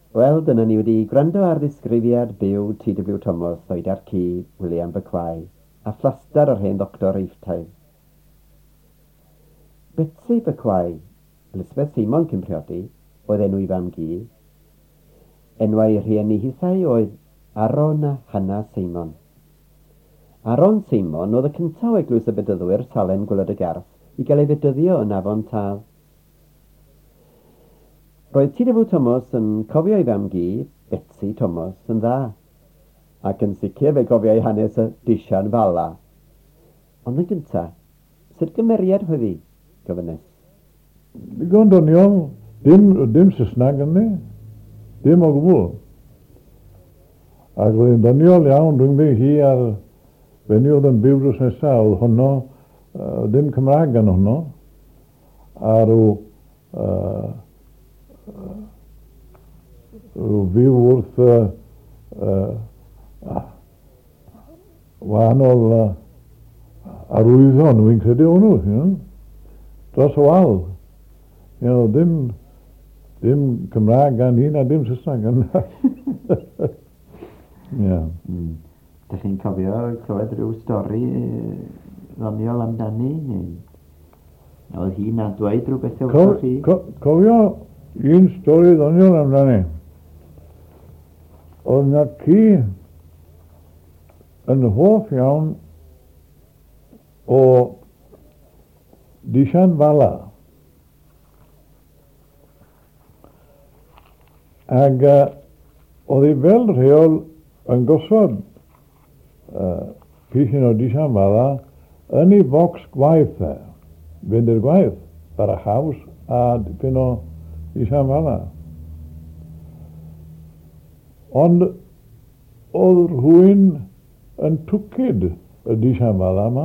Wel, dyna ni wedi gwrando ar ddisgrifiad byw T.W. Thomas o'i darcu William Buckley a phlastar o'r hen doctor eiftaidd. Betsy Buckley, Elizabeth Simon cyn priodi, oedd enw i fam gi. Enwau rhieni hithau oedd Aron a Hannah Simon. Aron Simon oedd y cyntaf o eglwys y bedyddwyr Salen Gwlad y Garth i gael ei fedyddio yn Afon Taf. Roedd T.W. Thomas yn cofio ei fam gi, Betsy Thomas, yn dda, ac yn sicr fe cofio ei hanes y disian fala. Ond yn gyntaf, sut gymeriad oedd hi, gofynnes? Digon doniol, dim Saesneg yn ni, dim o gwbl. Ac oedd hi'n doniol iawn, dwi'n byw hi ar Fenni oedd yn byw drws nesaf, oedd honno, dim Cymraeg gan honno, a rhyw fyw wrth wahanol arwyddion, fi'n credu hwnnw, dros y wal. Dim Cymraeg gan un a dim Saesneg gan Dych chi'n cofio clywed rhyw stori ddoniol amdani? Neu oedd hi'n adwaid rhywbeth o chi? Cofio un stori ddoniol amdani. Oedd na ci yn hoff iawn o disian fala. Ac oedd hi fel rheol yn gosod pisyn o disian fala yn ei bocs gwaith e. Fynd i'r gwaith ar y haws a dipyn o disian fala. Ond oedd rhywun yn twcyd y disian fala yma.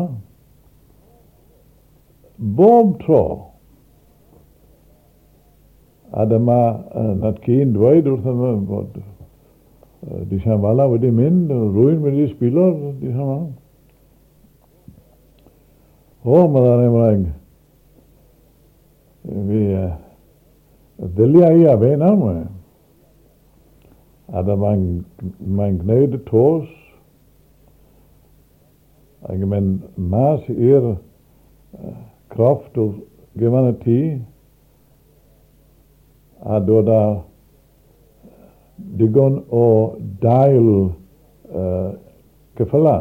Bob tro. A dyma nad ci'n dweud wrth yma bod disian fala wedi mynd, rhywun wedi sbilo'r disian fala. Mae'n Emraeg. Fi ddylia i a fe nawr. A mae'n gwneud y tos ac yn mynd mas i'r crofft o gyfan y tŷ a dod â digon o dail cyffyla.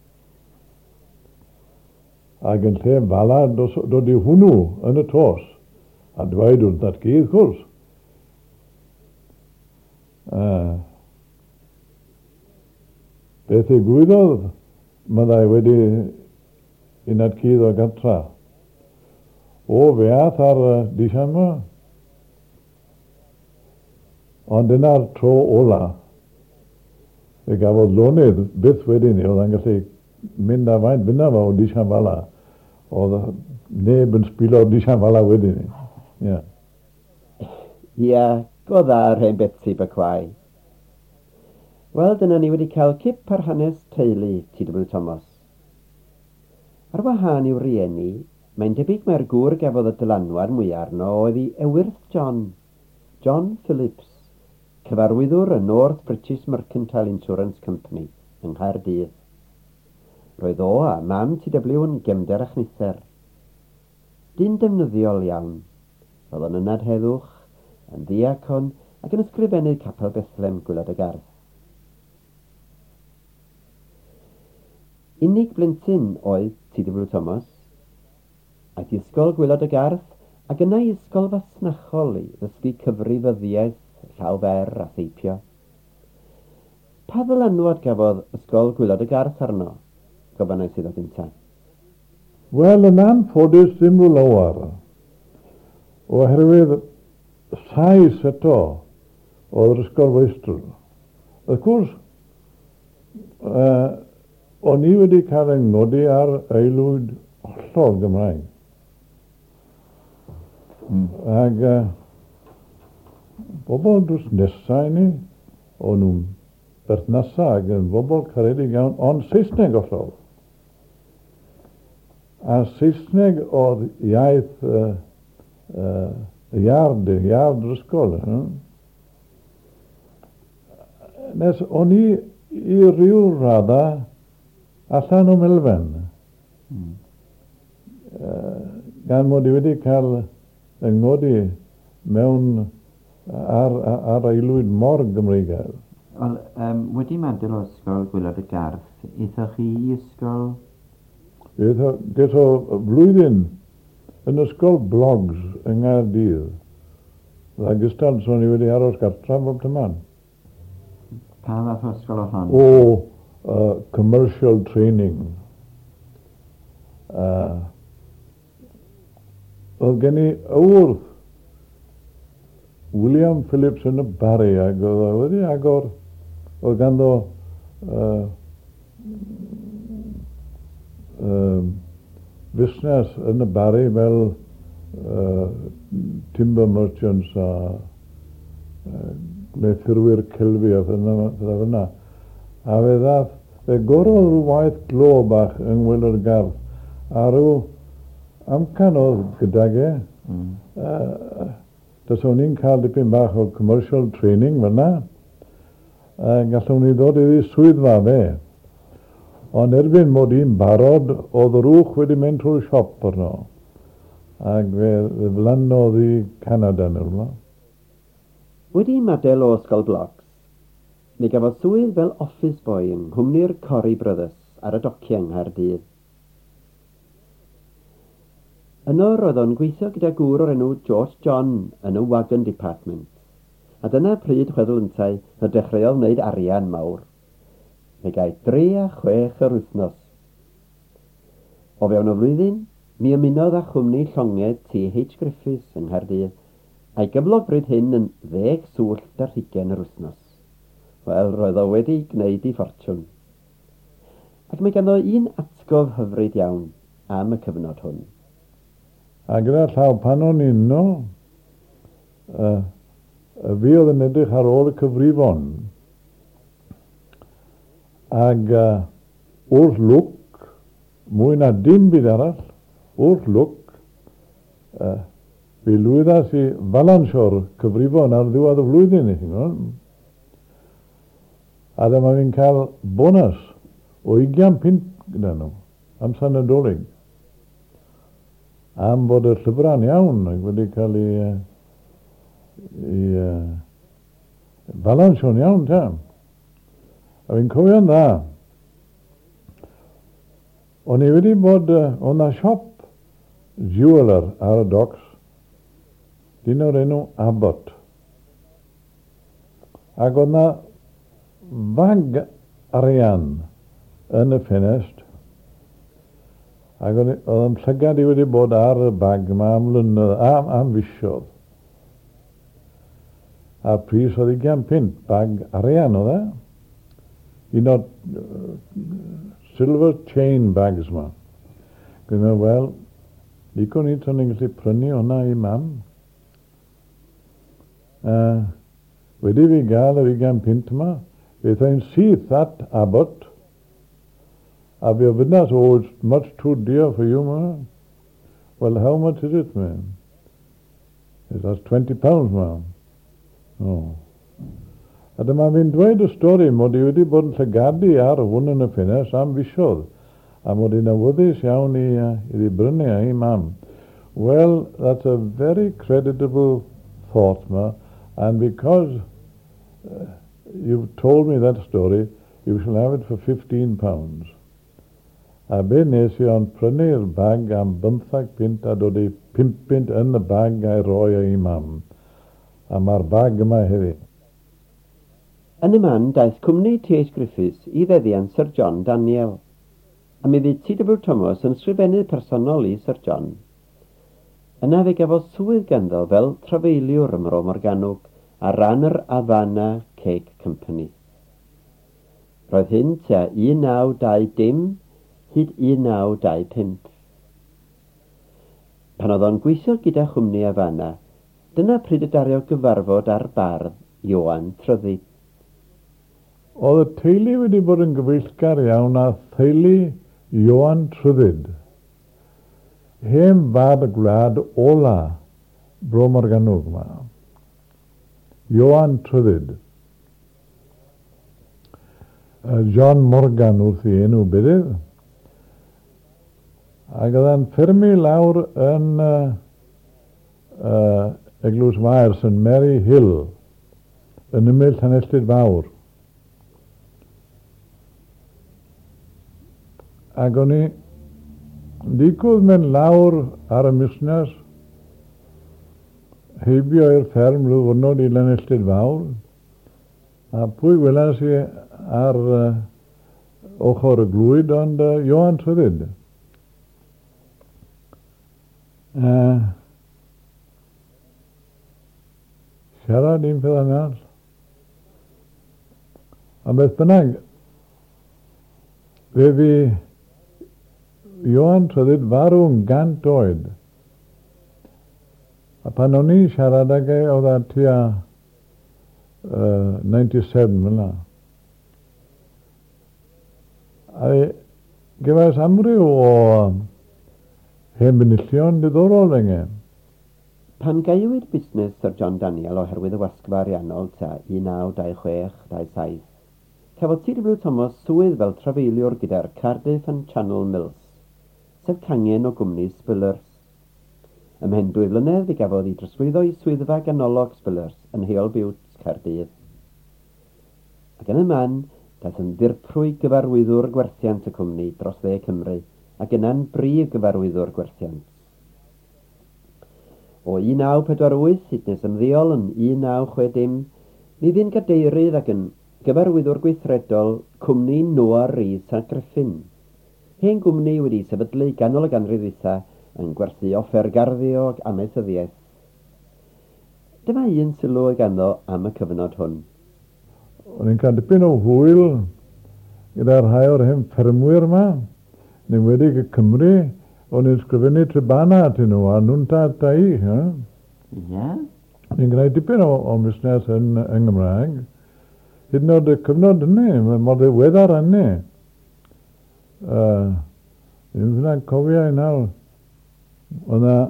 Ac yn lle fala dod i hwnnw yn y tos a dweud wrth dat gydd cwrs. Beth gwydodd myddai wedi un at cydd o gatra. O fe ath ar disian yma. Ond dyna'r tro ola. Fe gafodd lonydd byth wedyn ni, oedd yn gallu mynd a faint fyna fo o disian fala. Oedd neb yn sbilo o disian fala wedyn ni. Ia, go dda'r hen Betsy Buckley. Wel, dyna ni wedi cael cip ar hanes teulu T.W. Thomas. Ar wahân i'w rieni, mae'n debyg mae'r gŵr gafodd y dylanwad mwyaf arno oedd ei ewyrth John Phillips, cyfarwyddwr y North British Mercantile Insurance Company yng Nghaerdydd. Roedd o a mam T.W. yn gefnder a chnither. Dyn defnyddiol iawn. Roedd o'n ynad heddwch, yn ddiacon ac yn ysgrifennydd Capel Bethlem Gwlad y Garth. Unig blentyn oedd T.W. Thomas, aeth i ysgol Gwlad y Garth ac yna i ysgol fasnachol i ddysgu cyfrifyddiaeth, llawfer a theipio. Pa ddylanwad gafodd ysgol Gwlad y Garth arno? Gofynnais iddo gyntaf. Wel, yn anffodus ddim rhyw lawer. Oherwydd sais eto oedd yr ysgol Feistr. Wrth gwrs, o'n i wedi cael yng ngodi ar aelwyd hollol Gymraeg. Ac bobl drws nesaf i ni, o'n nhw'n berthnasau ac yn bobl caredig iawn, ond Saesneg hollol. A Saesneg oedd iaith iard yr ysgol. nes o'n i ryw radda allan o Melfen. Gan mod i wedi cael yng ngodi mewn ar aelwyd mor Gymreigaidd. Wel, wedi meddwl o ysgol Gwylod y Garth, eithoch chi i ysgol? Ges o flwyddyn yn ysgol blogs yng Nghaerdydd. Dda gystad so ni wedi aros gartra bob tyman. Pa fath o ysgol o hon? Commercial training. Oedd gen i wrth William Phillips yn y Barry ac oedd o wedi agor oedd ganddo busnes yn y Barry fel timber merchants a gleithurwyr celfi a fydda fyna. A fe ddath, fe gorodd rhyw waith glo bach yng Ngwylod y Garth a rhyw amcan oedd gydag e. Dys o'n i'n cael dipyn bach o commercial training fyna. Gallwn ni ddod iddi swyddfa fe. Ond erbyn mod i'n barod, oedd yr wch wedi mynd trwy'r siop arno. Ac fe flannodd i Canada nhw. Wedi meddwl o ysgol blogs, mi gafodd swydd fel office boy yng nghwmni'r Corrie Brothers ar y dociau yng Nghaerdydd. Yno roedd o'n gweithio gyda gŵr o'r enw George John yn y wagon department, a dyna pryd chweddlwyntau y dechreuodd wneud arian mawr. Fe gai 3 a 6 yr wythnos. O fewn y flwyddyn, mi ymunodd â chwmni llonged T.H. Griffiths yng Nghaerdydd, a'i gyflogrwyd hyn yn 10 swllt ar 20 yr wythnos. Wel, roedd o wedi gwneud ei ffortiwn. Ac mae ganddo un atgof hyfryd iawn am y cyfnod hwn. A gyda llaw pan o'n uno, fi oedd yn edrych ar ôl y cyfrifon. Ac wrth lwc, mwy na dim byd arall, wrth lwc, fi lwyddas i falansio'r cyfrifon ar ddiwedd y flwyddyn i chi. A dyma fi'n cael bonus o 20 pint gyda nhw, amser Nadolig. Am bod y llyfran iawn ac wedi cael ei balansio'n iawn ta. A fi'n cofio'n dda. O'n i wedi bod, o'n na siop jeweler ar y docks, dyn o'r enw Abbott. Ac o'n na fag arian yn y ffenest. Ac oedd yn llygad i wedi bod ar y bag yma am mlynedd, am fisiodd. A pris oedd 20 pint, bag arian oedd e. Un o'r silver chain bags yma. Gwyddo, wel, licwn i to'n i'n gallu prynu hwnna i mam. Wedi fi gael yr 20 pint yma, beth ein syth at Abbott. A fi o fydnas, oh, it's much too dear for you, ma. Well, how much is it, man? That's £20, ma. Oh. A dyma fi'n dweud y stori mod i wedi bod yn llygadu ar hwn yn y ffenest am fisiodd. A mod i'n awyddus iawn i ddibrynu i mam. Well, that's a very creditable thought, ma. And because you've told me that story, you shall have it for £15. A be nes i o'n prynu'r bag am 15 pint a dod i 5 pint yn y bag a'i roi i mam. A mae'r bag yma hefyd. Yn y man daeth cwmni T.H. Griffiths i feddiant Sir John Daniel, a mi fydd T.W. Thomas yn sgrifennydd personol i Sir John. Yna fe gafodd swydd ganddo fel trafeiliwr ym Mro Morgannwg ar ran yr Havana Cake Company. Roedd hyn tua 1920 hyd 1925. Pan oedd o'n gweithio gyda chwmni Havana, dyna pryd y dario gyfarfod ar bardd Ioan Tryddid. Oedd y teulu wedi bod yn gyfeillgar iawn a theulu Ioan Tryddid. Hen fab y gwlad ola Bro Morgannwg yma. Ioan Tryddid. John Morgan wrth i enw bydydd. Ac oedd e'n ffermu lawr yn Eglwys Maers yn Mary Hill, yn ymyl Llanelltid Fawr. Ac o'n i digwydd mynd lawr ar y misnes, heibio i'r fferm rhywddiwrnod i Llanelltid Fawr, a pwy welas i ar ochr y glwyd, ond Ioan Trydydd. Siarad un peth anall. A beth bynnag, fe fi Ioan Trydydd farw'n 100 oed. A pan o'n i siarad ag e, oedd a tua 97 fyna. A gefais amryw o hen benillion diddorol fengen. Pan gaiwyd busnes Sir John Daniel oherwydd y wasgfa ariannol ta 1926-27, cafodd T.W. Thomas swydd fel trafeiliwr gyda'r Cardiff and Channel Mills, sef cangen o gwmni Spillers. Ymhen 2 flynedd i gafodd ei drosglwyddo i swyddfa ganolog Spillers yn Heol Buwt, Caerdydd. Ac yn y man, daeth yn ddirprwy gyfarwyddwr gwerthiant y cwmni dros dde Cymru, ac yna'n brif gyfarwyddwr gwerthiant. O 1948 hyd nes ymddeol yn 1960, mi ddyn gadeirydd ac yn gyfarwyddwr gweithredol cwmni Noah Rees a Griffin. Hen gwmni wedi sefydlu ganol y ganrif ddwytha yn gwerthu offer garddio ac amaethyddiaeth. Dyma un sylw y ganddo am y cyfnod hwn. O'n i'n cael dipyn o hwyl gyda rhai o'r hen ffermwyr yma, neu wedi y Cymru, o'n i'n sgrifennu tribana atyn nhw, a nhw'n ta i. Ia? Ni'n gwneud dipyn o busnes yn Gymraeg. Hyd yn oed y cyfnod hynny, mor ddiweddar hynny. Ni'n fyna'n cofio i nawr. Oedd na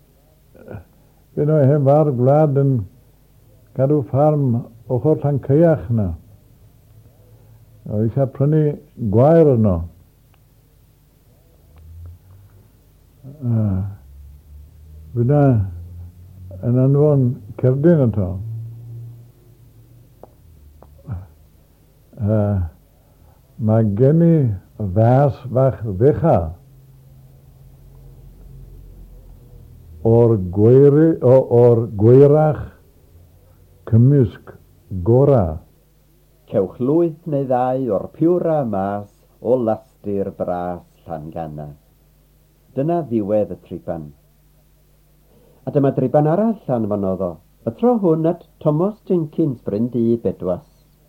un o'i hen far gwlad yn cadw ffarm ochr Llancaeach na. Oedd eisiau prynu gwair yno. Fyna yn anfon cerdyn eto. Mae gen i fas fach ddecha o'r gweirach cymysg gora. Cewch lwyth neu ddau o'r piwra mas o lastu'r bras Llangana. Dyna ddiwedd y triban. A dyma driban arall anfonoddo, y tro hwn at Thomas Jenkins Bryn D. Bedwas.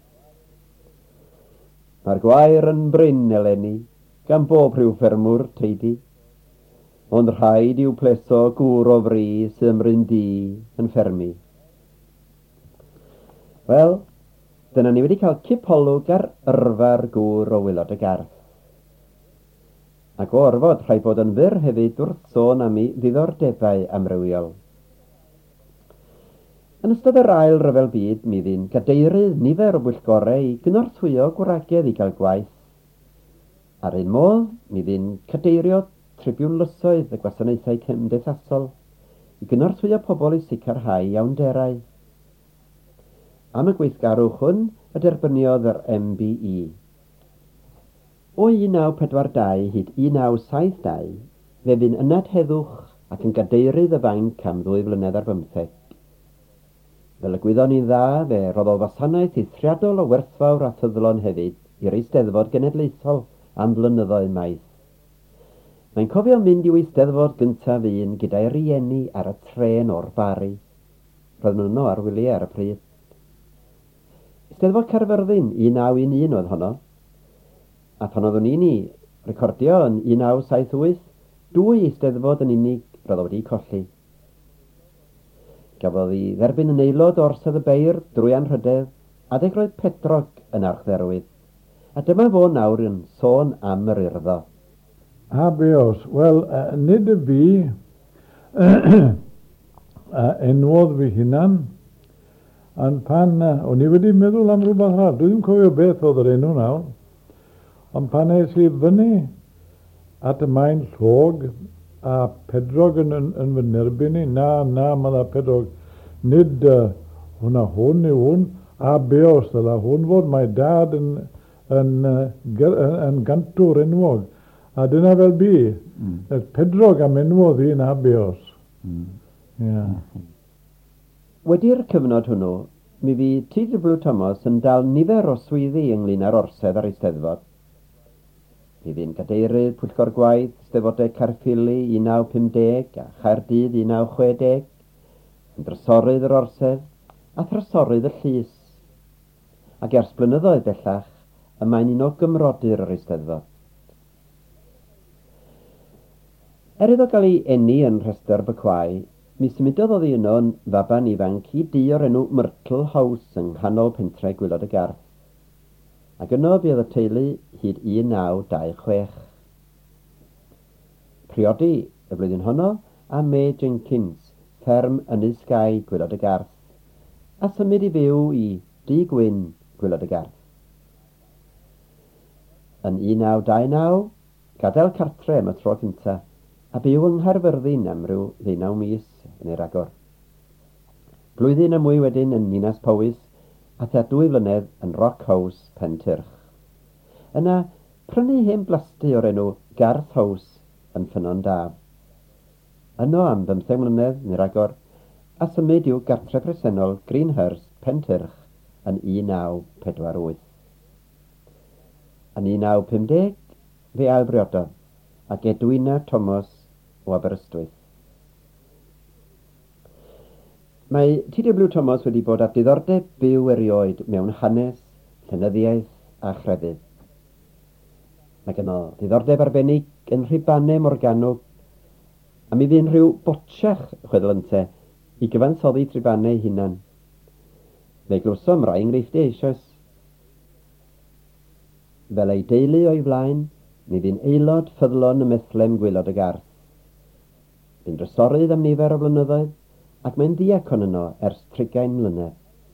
Mae'r gwair yn bryn eleni, gan bob rhyw ffermwr teidi, ond rhaid i'w pleso gŵr o fri sy'n Bryn D. yn ffermi. Wel, dyna ni wedi cael cipolwg ar yrfa'r gŵr o wylod y garth. Ac o orfod rhaid bod yn fyr hefyd wrth sôn am ei ddiddordebau amrywiol. Yn ystod yr ail ryfel byd, mi ddyn gadeirydd nifer o bwyllgorau i gynorthwyo gwragedd i gael gwaith. Ar un modd, mi ddyn cadeirio tribiwnlysoedd y gwasanaethau cymdeithasol i gynorthwyo pobl i sicrhau iawnderau. Am y gweithgarwch hwn, y derbyniodd yr MBE. O 1942 hyd 1972, fe fy'n ynad heddwch ac yn gadeirydd y fainc am 2 flynedd ar 15. Fel y gwyddon ni'n dda, fe roedd o wasanaeth eithriadol o werthfawr a thyddlon hefyd i'r Eisteddfod Genedlaethol am flynyddoedd maith. Mae'n cofio mynd i'w Eisteddfod gyntaf un gyda'i rieni ar y tren o'r Bari. Roedd nhw yno ar wyliau ar y pryd. Eisteddfod Caerfyrddin 1911 oedd honno. A pan oeddwn ni'n ei recordio yn 1978, 2 eisteddfod yn unig roedd o wedi colli. Gafodd ei dderbyn yn aelod o Orsedd y Beirdd drwy anrhydedd, adeg roedd Pedrog yn archdderwydd. A dyma fo nawr yn sôn am yr urddo. A beos, wel, nid y fi enwodd fi hunan, ond pan o'n i wedi meddwl am rhywbeth arall, dwi ddim cofio beth oedd yr enw nawr. Ond pan es I fyny at y maen llog, a Pedrog yn fy nerbyn I, na, mae Pedrog, nid hwn yw hwn, a be os dyle hwn fod mae dad yn gantwr enwog. A dyna fel bi, Pedrog am enwodd I na be os. Wedi'r cyfnod hwnnw, mi fu T.W. Thomas yn dal nifer o swyddi ynglyn â'r orsedd ar Eisteddfod. Mi fu'n gadeirydd Pwyllgor Gwaith Eisteddfodau Caerffili 1950 a Chaerdydd 1960, yn drysorydd yr orsedd a thrysorydd y llys, ac ers blynyddoedd bellach y mae'n un o gymrodyr yr Eisteddfod. Iddo gael ei eni yn rhestr Bycwai, mi symudodd oddi yno yn faban ifanc I dŷ o'r enw Myrtle House yng nghanol pentre Gwylod y Garth, ac yno bydd y teulu hyd 1926. Priodi y flwyddyn honno a May Jenkins, fferm Ynys Gai Gwylod y Garth, a symud I fyw I Dŷ Gwyn Gwylod y Garth. Yn 1929, gadael cartre am y tro cyntaf, a byw yng Nghaerfyrddin am ryw 19 mis yn ei ragor. Blwyddyn a mwy wedyn yn Ninas Powys, a tua 2 flynedd yn Rock House, Pentyrch. Yna, prynu hen blasty o'r enw Garth House yn Ffynnon Daf. Yno am 15 mlynedd yn ei ragor, a symud i'w gartre presennol Greenhurst, Pentyrch yn 1948. Yn 1950, fe ailbriododd, ac Edwina Thomas o Aberystwyth. Mae T.W. Thomas wedi bod â diddordeb byw erioed mewn hanes, llenyddiaeth a chrefydd. Mae gynno diddordeb arbennig yn rhibannau Morgannwg, a mi fy'n rhyw botsiach chweddlynte I gyfansoddi tribannau hunan. Fe glwsom rai enghreifftiau eisoes. Fel ei deulu o'i flaen, mi fy'n aelod ffyddlon y methlem Gwylod y Garth. Fy'n drysorydd am nifer o flynyddoedd, ac mae'n ddiacon yno ers 30 mlynedd.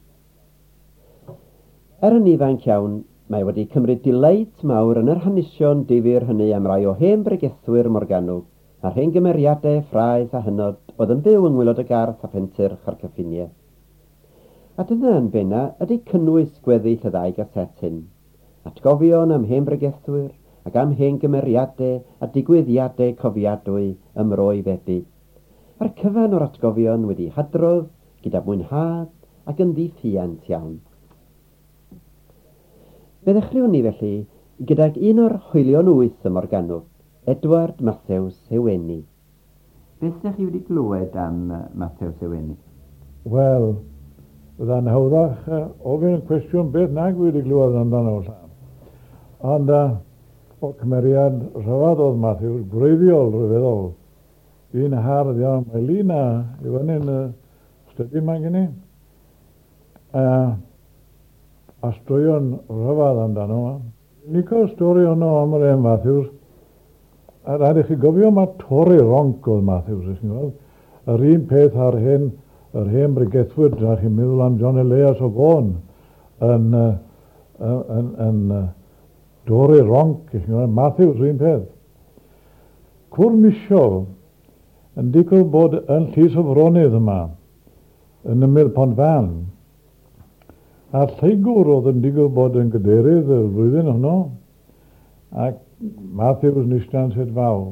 Yn ifanc iawn, mae wedi cymryd dileit mawr yn yr hanesion difyr hynny am rai o hen bregethwyr Morgannwg, a'r hen gymeriadau ffraeth a hynod oedd yn byw yng Ngwylod y Garth a Pentyrch a'r Cyffiniau. A dyna yn benna ydy cynnwys gweddill y ddau gaset hyn. Atgofion am hen bregethwyr, ac am hen gymeriadau a digwyddiadau cofiadwy ymroi fedi. A'r cyfan o'r atgofion wedi hadrodd gyda mwynhad ac yn ddiffiant iawn. Fe ddechreuwn ni felly gydag un o'r hwylion wyth y Morgannwg, Edward Matthews Heweni. Beth ydych chi wedi glywed am Matthews Heweni? Wel, fydda'n hawddach ofyn y cwestiwn beth nag wedi glywed amdano llawn. Ond o cymeriad rhyfedd oedd Matthews, gwreiddiol rhyfeddol. Un hardd iawn, mae Lina I fyny'n stydi mae gen I. A straeon rhyfedd amdano. Nico stori hwnnw am yr un Matthews. A rhaid I chi gofio mae torri ronc oedd Matthews. Yr un peth ar yr hen bregethwyr, rhaid chi'n meddwl am John Elias o Gôn yn dorri ronc, Matthews un peth. Cwr Misiol yn digwydd bod yn Llys o Fronydd yma, yn ymyl Pontfan. A Lleigwr oedd yn digwydd bod yn gadeirydd y flwyddyn hwnnw, ac Matthews nistan sydd fawr.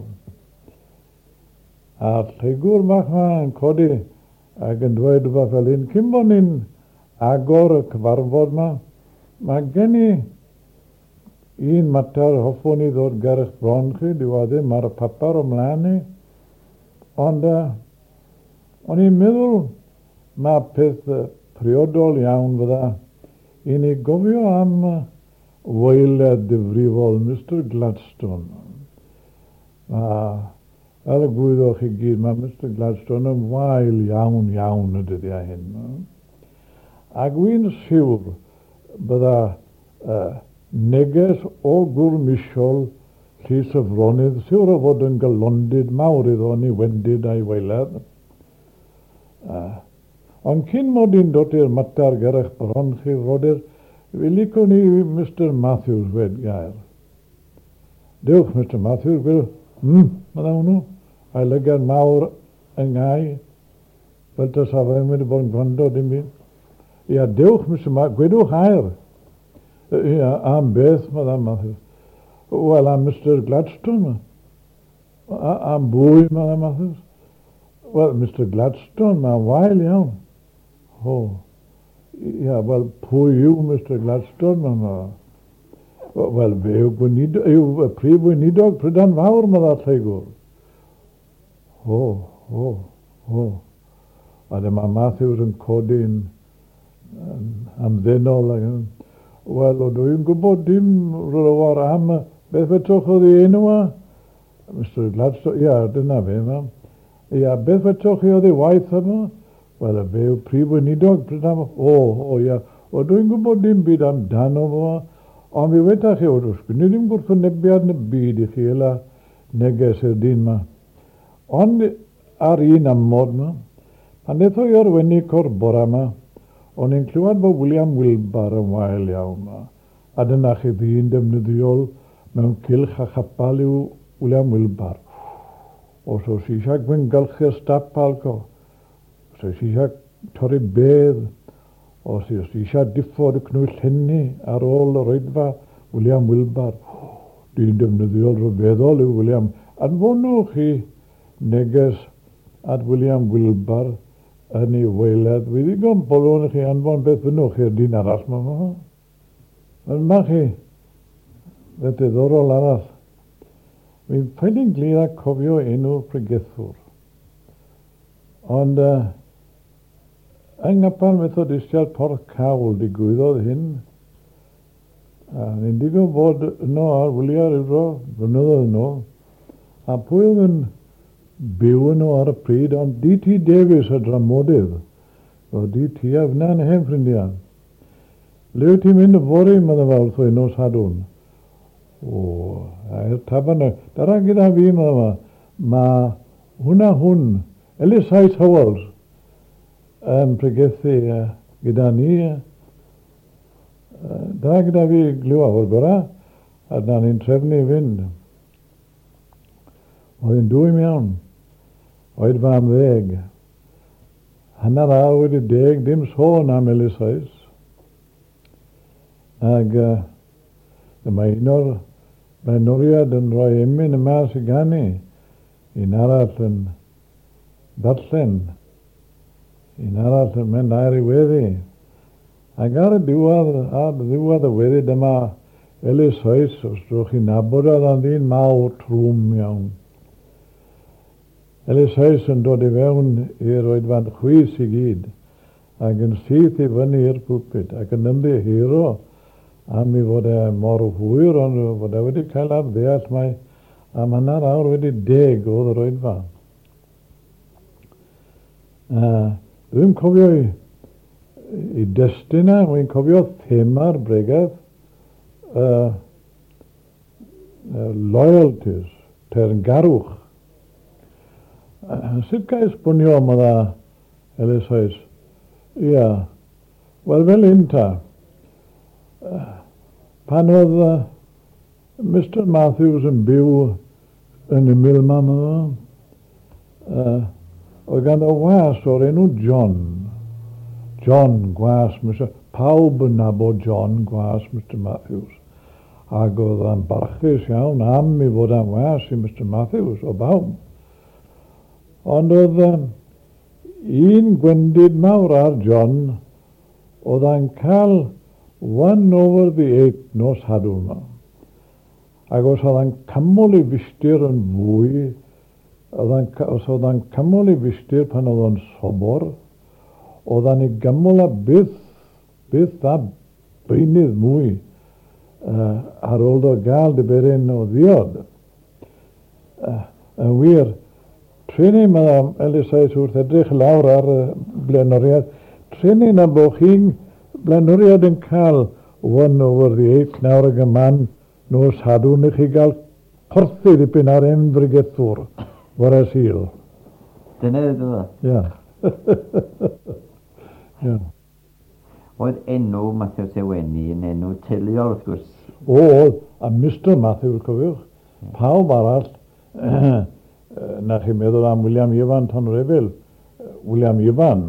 A Lleigwr bach yma yn codi ac yn dweud rhywbeth fel un, cyn bod ni'n agor y cyfarfod yma, mae gen I un mater hoffwn I ddod Gareth bron chi, diwadyn, mae'r papur o mlaen I. Ond o'n i'n meddwl mae peth priodol iawn fydda I ni gofio am waelod difrifol Mr Gladstone. Ar y gwyddoch chi gyd, mae Mr Gladstone yn wael iawn y dyddiau hyn. Ac wy'n siwr bydda neges o Gwr Misiol Llys y Fronydd, siwr o fod yn galondyd mawr iddo ni wendid a'i waelod. Ond cyn mod i'n dod i'r mater Gareth bron chi frodyr, fi lico ni Mr Matthews wed gael. Dewch, Mr. Matthews, wil, madam no, I look at Maur and I, but the Savay with the Bongondo, Dimmy. Yeah, Dewch, Mr. Matthews, we do hire. Yeah, I'm Beth, Madam Matthews. Well, I'm Mr. Gladstone. I'm Bowie, Madam Matthews. Well, Mr. Gladstone, my while, yeah. Oh, yeah, well, poor you, Mr. Gladstone, Mama. Well, we need dog, Predan Vaur, Mother Tiger. Oh. And my Matthews and Codin, and then all like, well, doing good about him, Rowar Am, Bethetoch of the Enua, Mr. Gladstone, yeah, didn't have him, yeah, Bethetoch of the White Summer, well, a very pre dog, oh, yeah, or doing good about him, be done over. On we went a Heurus, Nidim good for Nebian Bidi Hela, Negaserdinma. On the Arena Modma, and they thought you're when you call Borama, on include by William Wilbar and while Yauma. Adanachi the Indem Nudiol, Mount Kil Hachapaliu, William Wilbar. Also, she shak when Galcher Stap Palco, so she shak Tori Bed. Og så isha differ Knut Henny er all Rydva, William Wilbar. Dyndem nødvendig bedol William. At vono he neges at William Wilbar any wailad. Vi digam polon he anvon bet vono he dinaras mama. Al machi vet doro laras. Vi finding glida kovio enu pregethur. And Angapal methodistal por kaul di guidod hin. Indigo bod no William River, no. A poem Bewano or a prayed on D.T. Davis at Ramodiv, or D.T. of Nan Hemfrindian. Left him in the worry, Mother also in no sadun. Oh, I have tabana, Taragida Vima, ma huna hun, Elisais Howells. Pregethi Gidani Dragdavi Glua Orbora Adnan in Trevni Wind or in Duimian or it vam Weg Hanara with the Deg Dim So Namelisais Ag the minor Minoria den Royemin Masigani in Aratan Batlen. In Arata men Iri Wedi. I gotta do other Wedi Dama Elis Hois or Strochi Naboda than the Mao Trum young. Elis Hois and Dodi Veun Heroid Van Huisigid. I can see the 1 year pulpit. I can name the hero. Ami what I more huir on whatever they call up. There's my Amanar already dig over the roid van. Vim cofio I destina, vim cofio themar bregad loyalties, ter garuch. Sitka esponio mada Elisais. Yeah, well inta. Panodd Mr. Matthews and Bill and Emil Mama. Og gan o was o'r enw John Gwas, Mr. Pawb yn nabod John Gwas, Mr. Matthews. Ac oedd yn barchus iawn am I fod yn was I Mr. Matthews o bawb. Ond oedd un gwendid mawr ar John, oedd yn cael 1/8 nos hadw yma. Ac os oedd yn cymol I filltir yn fwy, os oedd yn cymol I filltir pan oedd yn sobor, oedd yn I gymol a byth a beinydd mwy ar ôl o gael dy berin o ddiod. Yn wir, treni Madam Elisais wrth edrych lawr ar blaenoriaeth, treni na bo chi'n blaenoriaeth yn cael 1/8 nawr ag y man nos hadw ni chi gael porthu dipyn ar emfrigethwr o'r asil. Dyna ydw o? Ia. Ia. Oedd enw Matthews Eweni yn enw teuluol wrth gwrs. Oedd, a Mr. Matthews cofiwch. Pawb arall, na chi'n meddwl am William Ivan Tonrebel, William Ivan,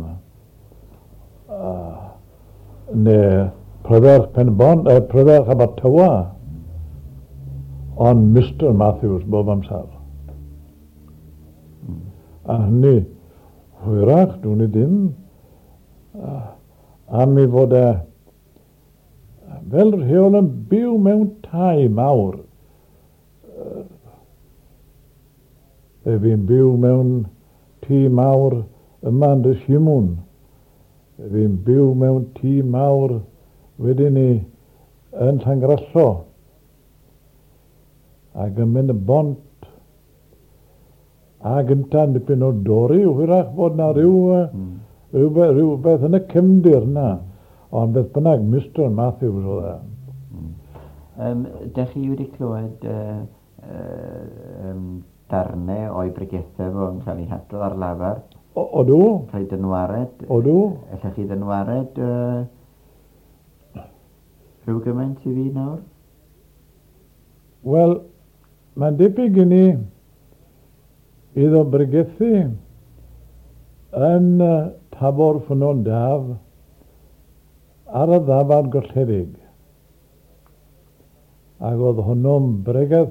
neu Pryder Abertawe, ond Mr Matthews bob amser. A hynny, hwyrach, dwi'n i ddim, am i fod fel rheol yn byw mewn tai mawr. Fi'n byw mewn tŷ mawr yma yn Rhys Immwn. Fi'n byw mewn tŷ mawr wedyn ni yn Llangrallo. Ac yn mynd y bont. Ac yn tan dipyn o dori, hwyrach bod na rhywbeth yn y cefndir na. Ond beth bynnag, Mr Matthews o dda. Dych chi wedi clywed darnau o'i bregethau fo'n cael ei hadrodd ar lafar? Odw. Cael ei dynwared? Odw. Ellech chi dynwared rhyw gymaint i fi nawr? Wel, mae'n debyg i ni iddo bregethu yn Tabor Ffynnon Daf ar y ddafad golledig. Ac oedd hwnnw'n bregeth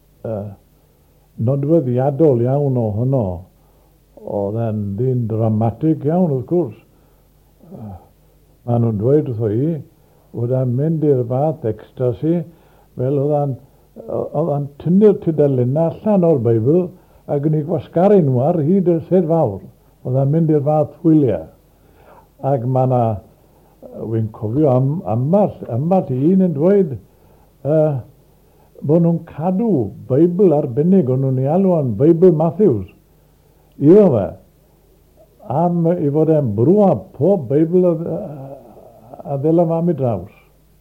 nodweddiadol iawn o hwnnw. Oedd e'n ddyn dramatig iawn, wrth gwrs. Maen nhw'n dweud wrtho i, oedd e'n mynd i'r fath ecstasy, fel oedd e'n tynnu'r tudalennau allan o'r Beibl ac yn ei gwasgaru nhw ar hyd y sedd fawr. Oedd e'n mynd i'r fath hwyliau. Ac mae yna, wy'n cofio amball un yn dweud bod nhw'n cadw Beibl arbennig, o'n nhw'n ei alw yn Beibl Matthews. Iddo fe, am i fod e'n brwa pob Beibl a ddela fam i draws.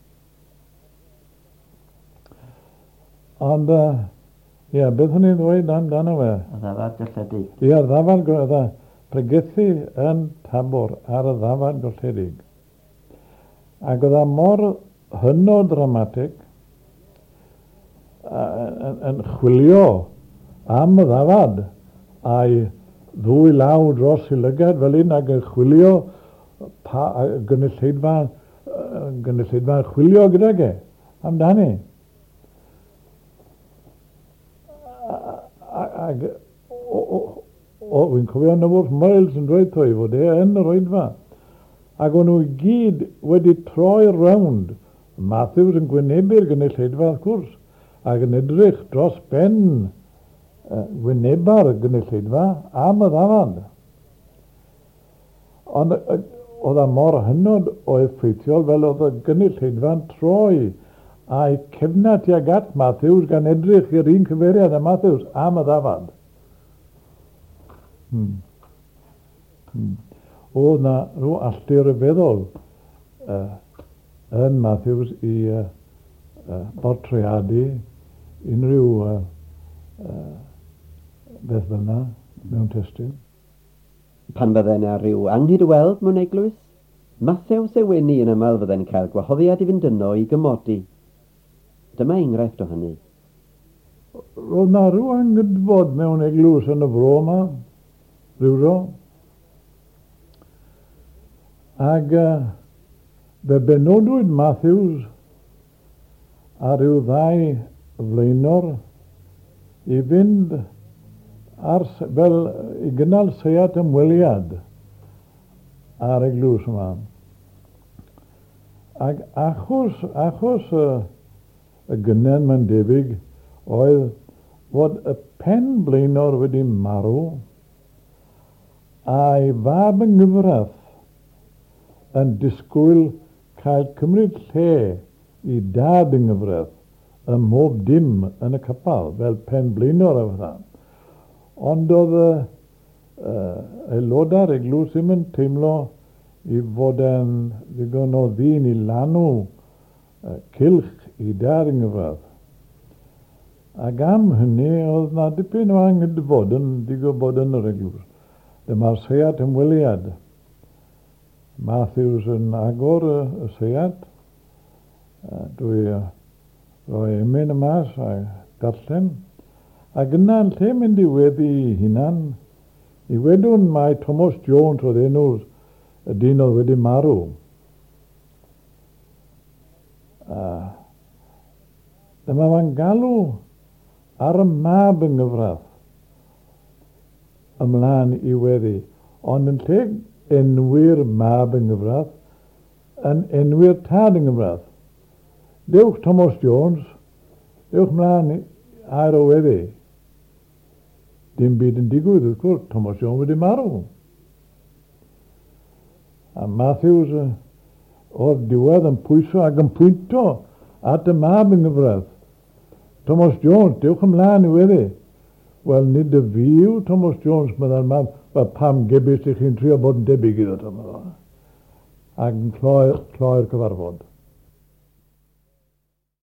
Ond, beth o'n i'n dweud amdano fe? Y ddafad golledig. Ddafad pregethu yn Tabor ar y ddafad golledig. Ac oedd e mor hynod dramatig yn chwilio am y ddafad a'i ddwy law dros i lygad fel un ac yn chwilio gynulleidfa chwilio gyda ge amdani. Ac wy'n cofio Newell Miles yn dweud to i fod yn yr oedfa. Ac o'n nhw i gyd wedi troi rownd. Matthews yn gwynebu'r gynulleidfa wrth gwrs, ac yn edrych dros ben wyneba'r gynulleidfa am y ddafad. Ond oedd e mor hynod o effeithiol fel oedd y gynulleidfa'n troi a'i cefnat tuag at Matthews gan edrych i'r un cyfeiriad y Matthews am y ddafad. Oedd na rhyw alltir ryfeddol yn Matthews i bortreadu unrhyw beth fel yna mewn testyn. Pan fydde yna rhyw anghyd weld mewn eglwys, Matthews ei wenu yn ymyl fydde'n cael gwahoddiad i fynd yno i gymodi. Dyma enghraifft o hynny. Roedd na rhyw angydfod mewn eglwys yn y fro yma, rhywro. Ac fe benodwyd Matthews a rhyw ddau flaenor i fynd fel i gynnal seiat ymweliad ar eglwys yma. Ac achos y gynnen mae'n debyg oedd fod y pen blaenor wedi marw a'i fab yng Nghyfraith yn disgwyl cael cymryd lle i dad yng Nghyfraith ym mhob dim yn y capal fel pen blaenor a fatha. Ond oedd aelodau'r eglwys ddim yn teimlo i fod yn ddigon o ddyn i lanw cylch i dad yng Nghyfraith. Ac am hynny oedd na dipyn o angydfod yn digo bod yn yr eglwys. Dyma'r seiat ymweliad. Matthews yn agor y seiat. Dwi roi emyn y mas a darllen. Ac yna yn lle mynd I wedi hunan, I wedwn mae Thomas Jones oedd enw'r y dyn oedd wedi marw. Dyma mae'n galw ar y mab yng Nghyfradd ymlaen I weddi. Ond yn lle enwi'r mab yng Nghyfradd, yn enwi'r tad yng Nghyfradd. Dewch Thomas Jones, dewch mlaen ar o weddi. Dim byd yn digwydd, wrth gwrs, Thomas Jones wedi marw. A Matthews o'r diwedd yn pwyso ac yn pwynto at y mab yng Nghyfradd. Thomas Jones, dewch ymlaen I weddi. Wel, nid y fi yw Thomas Jones, medda'r mab, wel pam gebys I chi'n trio bod yn debyg iddo. Ac yn cloi'r cyfarfod.